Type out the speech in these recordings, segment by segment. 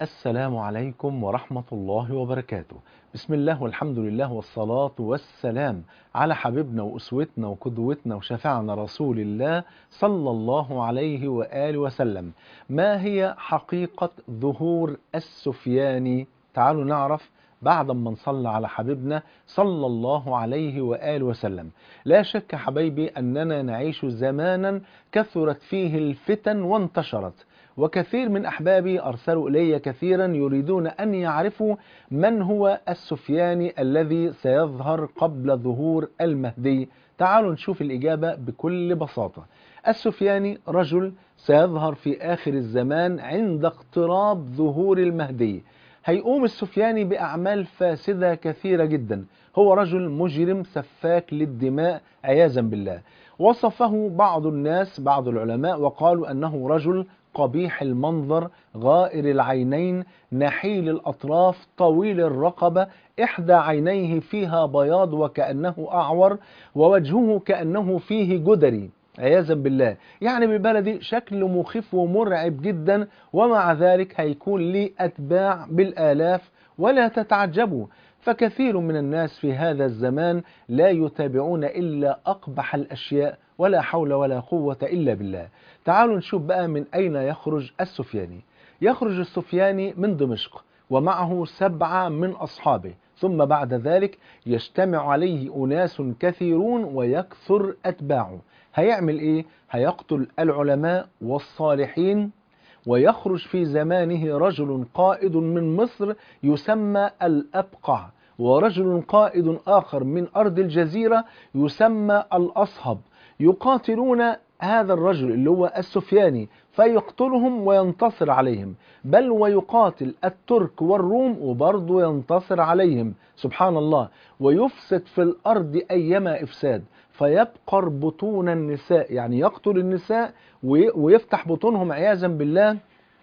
السلام عليكم ورحمة الله وبركاته. بسم الله والحمد لله والصلاة والسلام على حبيبنا وأسوتنا وقدوتنا وشفيعنا رسول الله صلى الله عليه وآله وسلم. ما هي حقيقة ظهور السفياني؟ تعالوا نعرف بعد ما نصلي على حبيبنا صلى الله عليه وآله وسلم. لا شك حبيبي أننا نعيش زمانا كثرت فيه الفتن وانتشرت، وكثير من أحبابي أرسلوا إلي كثيرا يريدون أن يعرفوا من هو السفياني الذي سيظهر قبل ظهور المهدي. تعالوا نشوف الإجابة بكل بساطة. السفياني رجل سيظهر في آخر الزمان عند اقتراب ظهور المهدي. هيقوم السفياني بأعمال فاسدة كثيرة جدا. هو رجل مجرم سفاك للدماء عياذا بالله. وصفه بعض الناس بعض العلماء وقالوا أنه رجل قبيح المنظر، غائر العينين، نحيل الأطراف، طويل الرقبة، إحدى عينيه فيها بياض وكأنه أعور، ووجهه كأنه فيه جدري عياذا بالله. يعني بالبلدي شكل مخيف ومرعب جدا، ومع ذلك هيكون ليه أتباع بالآلاف. ولا تتعجبوا، فكثير من الناس في هذا الزمان لا يتابعون إلا أقبح الأشياء، ولا حول ولا قوة إلا بالله. تعالوا نشوف بقى من أين يخرج السفياني. يخرج السفياني من دمشق ومعه 7 من أصحابه، ثم بعد ذلك يجتمع عليه أناس كثيرون ويكثر أتباعه. هيعمل إيه؟ هيقتل العلماء والصالحين، ويخرج في زمانه رجل قائد من مصر يسمى الأبقع، ورجل قائد آخر من أرض الجزيرة يسمى الأصهب، يقاتلون هذا الرجل اللي هو السفياني فيقتلهم وينتصر عليهم، بل ويقاتل الترك والروم وبرضه ينتصر عليهم، سبحان الله. ويفسد في الأرض أيما إفساد، فيبقر بطون النساء، يعني يقتل النساء ويفتح بطونهم عياذا بالله،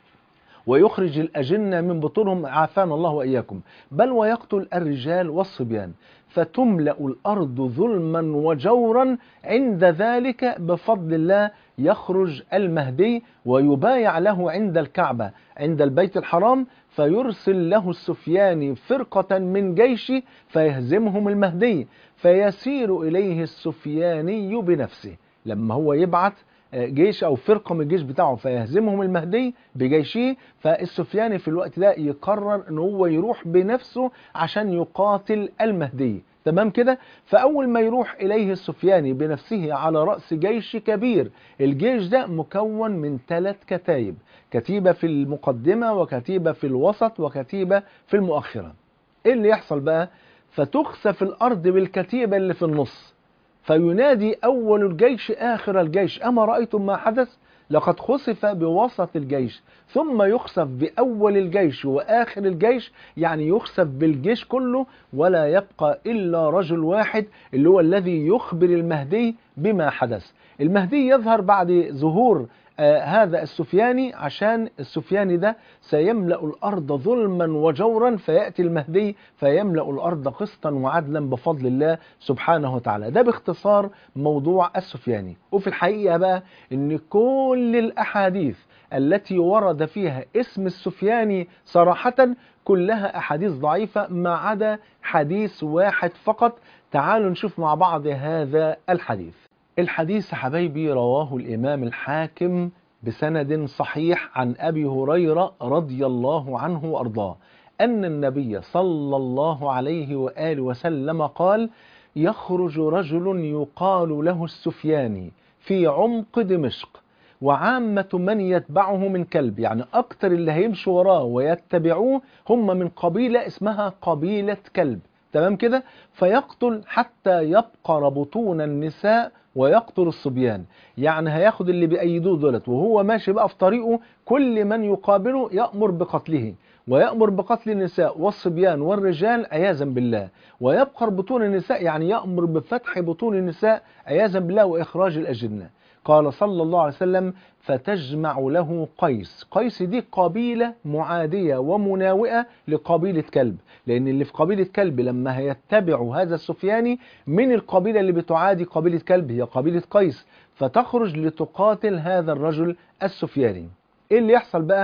ويخرج الأجنة من بطونهم عافانا الله وإياكم، بل ويقتل الرجال والصبيان. فتملأ الأرض ظلما وجورا. عند ذلك بفضل الله يخرج المهدي ويبايع له عند الكعبة عند البيت الحرام، فيرسل له السفياني فرقة من جيشه فيهزمهم المهدي، فيسير إليه السفياني بنفسه. لما هو يبعث جيش أو فرقة من الجيش بتاعه فيهزمهم المهدي بجيشه، فالسفياني في الوقت ده يقرر ان هو يروح بنفسه عشان يقاتل المهدي. تمام كده؟ فأول ما يروح إليه السفياني بنفسه على رأس جيش كبير، الجيش ده مكون من 3 كتايب، كتيبة في المقدمة وكتيبة في الوسط وكتيبة في المؤخرة. إيه اللي يحصل بقى؟ فتخسف الأرض بالكتيبة اللي في النص، فينادي أول الجيش آخر الجيش: أما رأيتم ما حدث؟ لقد خسف بوسط الجيش، ثم يخسف بأول الجيش وآخر الجيش، يعني يخسف بالجيش كله، ولا يبقى إلا رجل واحد اللي هو الذي يخبر المهدي بما حدث. المهدي يظهر بعد ظهور هذا السفياني، عشان السفياني ده سيملأ الأرض ظلما وجورا، فيأتي المهدي فيملأ الأرض قسطا وعدلا بفضل الله سبحانه وتعالى. ده باختصار موضوع السفياني. وفي الحقيقة بقى إن كل الأحاديث التي ورد فيها اسم السفياني صراحة كلها أحاديث ضعيفة ما عدا حديث واحد فقط. تعالوا نشوف مع بعض هذا الحديث. الحديث حبايبي رواه الإمام الحاكم بسند صحيح عن أبي هريرة رضي الله عنه وأرضاه أن النبي صلى الله عليه وآله وسلم قال: يخرج رجل يقال له السفياني في عمق دمشق، وعامة من يتبعه من كلب، يعني أكتر اللي هيمشوا وراه ويتبعوه هم من قبيلة اسمها قبيلة كلب. تمام كده؟ فيقتل حتى يبقر بطون النساء ويقتل الصبيان. يعني هياخد اللي بيأيدوه دولت وهو ماشي بقى في طريقه، كل من يقابله يأمر بقتله، ويأمر بقتل النساء والصبيان والرجال عياذا بالله، ويبقر بطون النساء، يعني يأمر بفتح بطون النساء عياذا بالله وإخراج الأجنة. قال صلى الله عليه وسلم: فتجمع له قيس. قيس دي قبيلة معادية ومناوئة لقبيلة كلب، لأن اللي في قبيلة كلب لما هيتبعوا هذا السفياني من القبيلة اللي بتعادي قبيلة كلب هي قبيلة قيس، فتخرج لتقاتل هذا الرجل السفياني. إيه اللي يحصل بقى؟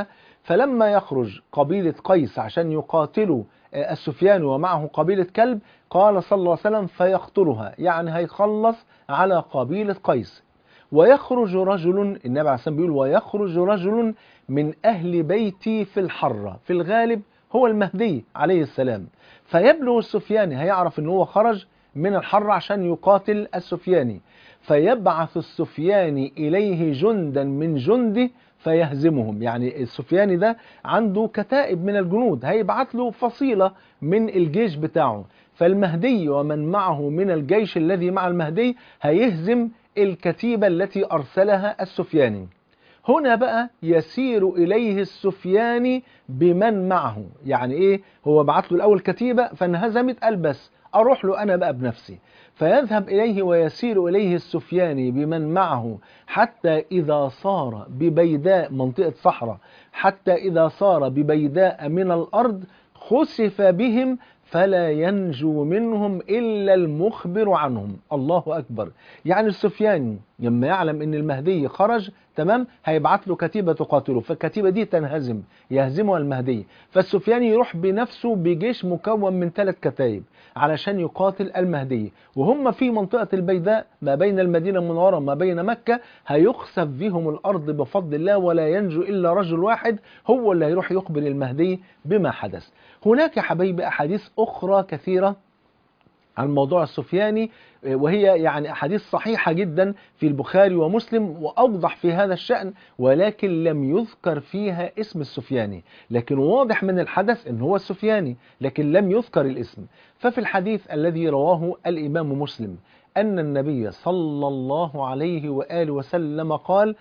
فلما يخرج قبيلة قيس عشان يقاتلوا السفياني ومعه قبيلة كلب، قال صلى الله عليه وسلم فيقتلها، يعني هيخلص على قبيلة قيس. ويخرج رجل، النبي عليه الصلاة والسلام بيقول ويخرج رجل من أهل بيتي في الحرة، في الغالب هو المهدي عليه السلام. فيبلغ السفياني، هيعرف ان هو خرج من الحرة عشان يقاتل السفياني، فيبعث السفياني إليه جندا من جنده فيهزمهم. يعني السفياني ده عنده كتائب من الجنود، هيبعث له فصيلة من الجيش بتاعه، فالمهدي ومن معه من الجيش الذي مع المهدي هيهزم الكتيبة التي أرسلها السفياني. هنا بقى يسير إليه السفياني بمن معه. يعني إيه؟ هو بعت له الأول كتيبة فانهزمت، قال بس أروح له أنا بقى بنفسي. فيذهب إليه ويسير إليه السفياني بمن معه حتى إذا صار ببيداء، منطقة صحراء، حتى إذا صار ببيداء من الأرض خسف بهم فلا ينجو منهم إلا المخبر عنهم. الله أكبر. يعني السفياني لما يعلم أن المهدي خرج، تمام، هيبعت له كتيبة تقاتله، فالكتيبة دي تنهزم، يهزمها المهدي، فالسفياني يروح بنفسه بجيش مكون من 3 كتايب علشان يقاتل المهدي، وهم في منطقة البيداء ما بين المدينة المنورة ما بين مكة، هيخسف بهم الأرض بفضل الله، ولا ينجو إلا رجل واحد هو اللي هيروح يخبر المهدي بما حدث. هناك يا حبايبي أحاديث أخرى كثيرة عن موضوع السفياني، وهي يعني أحاديث صحيحة جدا في البخاري ومسلم وأوضح في هذا الشأن، ولكن لم يذكر فيها اسم السفياني، لكن واضح من الحدث أنه هو السفياني، لكن لم يذكر الاسم. ففي الحديث الذي رواه الإمام مسلم أن النبي صلى الله عليه وآله وسلم قال: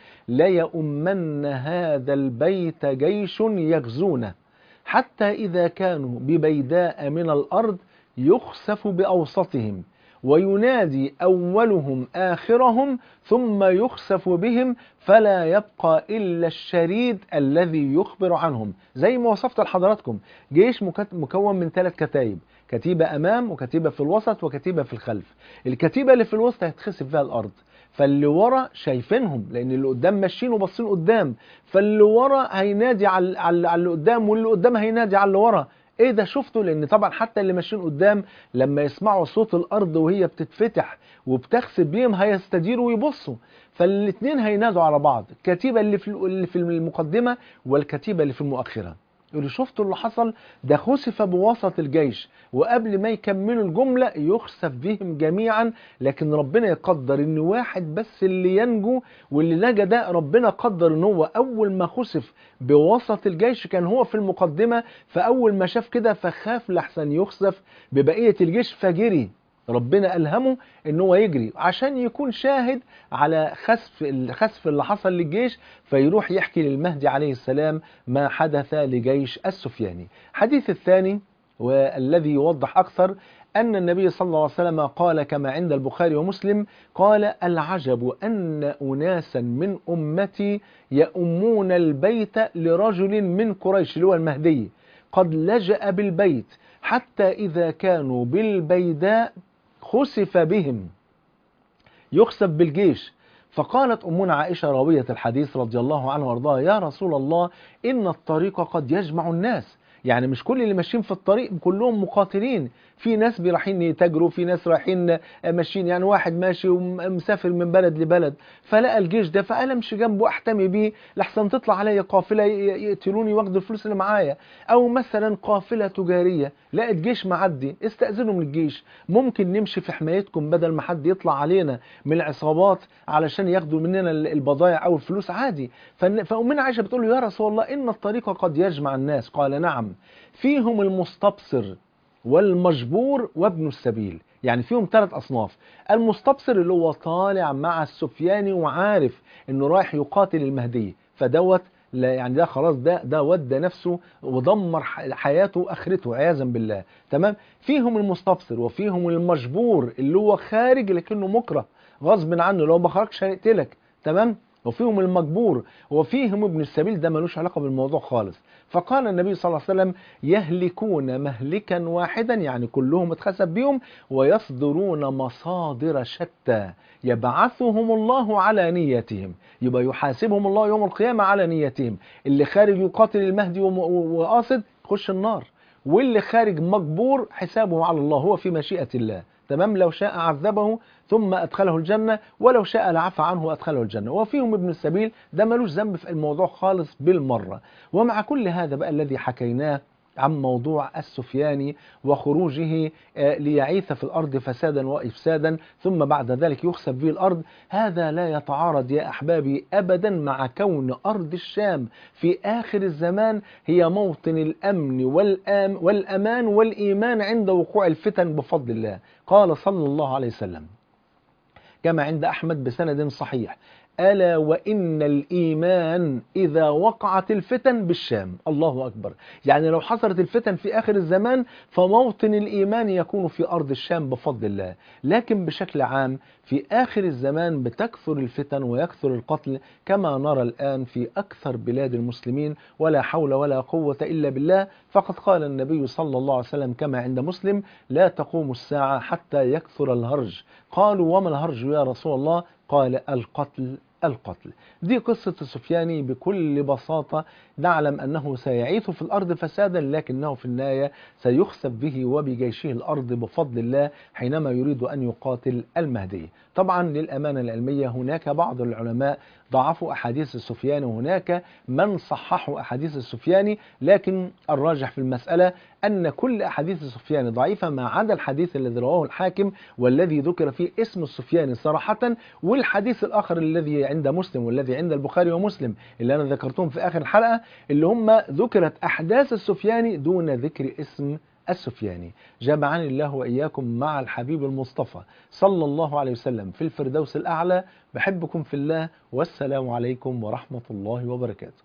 ليؤمن هذا البيت جيش يغزونه حتى إذا كانوا ببيداء من الأرض يخسف بأوسطهم، وينادي أولهم آخرهم، ثم يخسف بهم فلا يبقى إلا الشريد الذي يخبر عنهم. زي ما وصفت لحضراتكم، جيش مكون من 3 كتايب، كتيبة أمام وكتيبة في الوسط وكتيبة في الخلف. الكتيبة اللي في الوسط هتخسف فيها الأرض، فاللي ورا شايفينهم لأن اللي قدام ماشيين وباصين قدام، فاللي ورا هينادي على اللي قدام، واللي قدام هينادي على اللي ورا. ايه ده شفته؟ لان طبعا حتى اللي ماشيين قدام لما يسمعوا صوت الارض وهي بتتفتح وبتخسف بيهم هيستديروا ويبصوا، فالاثنين هينادوا على بعض، الكتيبه اللي في المقدمه والكتيبه اللي في المؤخره. يقولوا شفتوا اللي حصل؟ ده خسف بوسط الجيش، وقبل ما يكملوا الجملة يخسف بهم جميعا، لكن ربنا يقدر ان واحد بس اللي ينجو، واللي نجا ده ربنا قدر ان هو اول ما خسف بوسط الجيش كان هو في المقدمة، فاول ما شاف كده فخاف لحسن يخسف ببقية الجيش فجري. ربنا ألهمه ان هو يجري عشان يكون شاهد على الخسف اللي حصل للجيش، فيروح يحكي للمهدي عليه السلام ما حدث لجيش السفياني. الحديث الثاني والذي يوضح أكثر أن النبي صلى الله عليه وسلم قال كما عند البخاري ومسلم، قال: العجب أن أناسا من أمتي يؤمون البيت لرجل من قريش، اللي هو المهدي، قد لجأ بالبيت حتى إذا كانوا بالبيداء خسف بهم، يخسف بالجيش. فقالت أمنا عائشة راوية الحديث رضي الله عنها وارضاها: يا رسول الله، إن الطريق قد يجمع الناس، يعني مش كل اللي ماشيين في الطريق كلهم مقاتلين، في ناس رايحين يتاجروا، في ناس رايحين ماشيين، يعني واحد ماشي ومسافر من بلد لبلد فلقى الجيش ده فقال امشي جنبه احتمي بيه لحسن تطلع عليا قافله يقتلوني واخدوا الفلوس اللي معايا، او مثلا قافله تجاريه لقت جيش معدي استأذنوا من الجيش ممكن نمشي في حمايتكم بدل ما حد يطلع علينا من العصابات علشان ياخدوا مننا البضائع او الفلوس عادي. فأمنا عائشة بتقول له: يا رسول الله، إن الطريق قد يجمع الناس. قال: نعم، فيهم المستبصر والمجبور وابن السبيل. يعني فيهم 3 أصناف. المستبصر اللي هو طالع مع السفياني وعارف انه رايح يقاتل المهدي، فدوت لا يعني ده خلاص، ده ودى نفسه ودمر حياته واخرته عياذا بالله. تمام. فيهم المستبصر وفيهم المجبور اللي هو خارج لكنه مكره غصب عنه، لو ما خرجش هيقتلك. تمام. وفيهم المجبور وفيهم ابن السبيل، ده ملوش علاقة بالموضوع خالص. فقال النبي صلى الله عليه وسلم يهلكون مهلكا واحدا، يعني كلهم اتخسف بيهم، ويصدرون مصادر شتى يبعثهم الله على نيتهم، يبقى يحاسبهم الله يوم القيامة على نيتهم. اللي خارج يقاتل المهدي وقاصد يخش النار، واللي خارج مجبور حسابه على الله، هو في مشيئة الله. تمام، لو شاء عذبه ثم أدخله الجنة، ولو شاء لعفى عنه وأدخله الجنة. وفيهم ابن السبيل، ده ملوش ذنب في الموضوع خالص بالمرة. ومع كل هذا بقى الذي حكيناه عن موضوع السفياني وخروجه ليعيث في الأرض فسادا وإفسادا، ثم بعد ذلك يخسف به الأرض، هذا لا يتعارض يا أحبابي أبدا مع كون أرض الشام في آخر الزمان هي موطن الأمن والأمان والإيمان عند وقوع الفتن بفضل الله. قال صلى الله عليه وسلم كما عند أحمد بسند صحيح: ألا وإن الإيمان إذا وقعت الفتن بالشام. الله أكبر. يعني لو حصلت الفتن في آخر الزمان فموطن الإيمان يكون في أرض الشام بفضل الله. لكن بشكل عام في آخر الزمان بتكثر الفتن ويكثر القتل كما نرى الآن في أكثر بلاد المسلمين، ولا حول ولا قوة إلا بالله. فقد قال النبي صلى الله عليه وسلم كما عند مسلم: لا تقوم الساعة حتى يكثر الهرج. قالوا وما الهرج يا رسول الله؟ قال القتل. القتل. دي قصة السفياني بكل بساطة. نعلم أنه سيعيث في الأرض فسادا، لكنه في النهاية سيخسف به وبجيشه الأرض بفضل الله حينما يريد أن يقاتل المهدي. طبعا للأمانة العلمية هناك بعض العلماء ضعفوا أحاديث السفياني، وهناك من صححوا أحاديث السفياني، لكن الراجح في المسألة أن كل أحاديث السفياني ضعيفة ما عدا الحديث الذي رواه الحاكم والذي ذكر فيه اسم السفياني صراحة، والحديث الآخر الذي عند مسلم والذي عند البخاري ومسلم اللي أنا ذكرتهم في آخر الحلقة، اللي هم ذكرت أحداث السفياني دون ذكر اسم السفياني. جمعني الله وإياكم مع الحبيب المصطفى صلى الله عليه وسلم في الفردوس الأعلى. بحبكم في الله، والسلام عليكم ورحمة الله وبركاته.